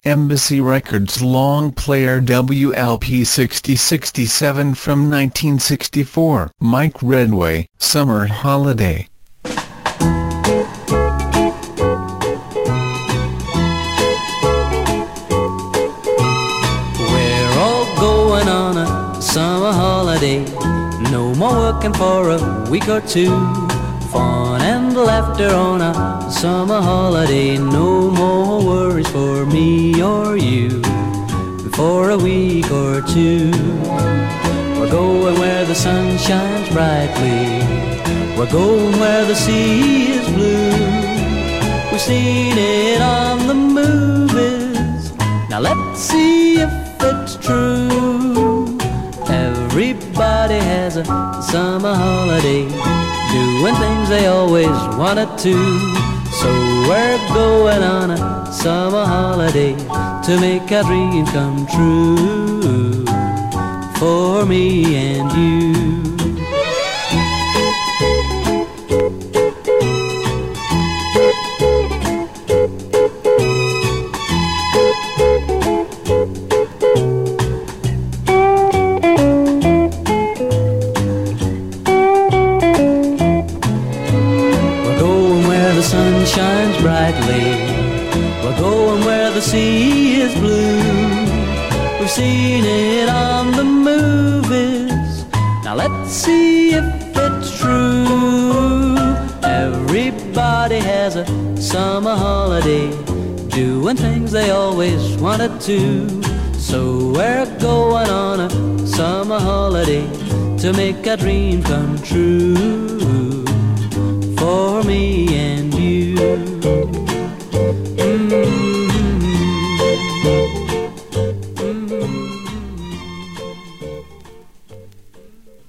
Embassy Records long player WLP 6067 from 1964. Mike Redway, Summer Holiday. We're all going on a summer holiday, no more working for a week or two. Fun and laughter on a summer holiday, no more worries for me or you for a week or two. We're going where the sun shines brightly, we're going where the sea is blue. We've seen it on the movies, now let's see if it's true. Everybody has a summer holiday, doing things they always wanted to. So we're going on a summer holiday to make our dreams come true for me and you. The sun shines brightly, we're going where the sea is blue. We've seen it on the movies, now let's see if it's true. Everybody has a summer holiday, doing things they always wanted to. So we're going on a summer holiday to make our dreams come true for me and you.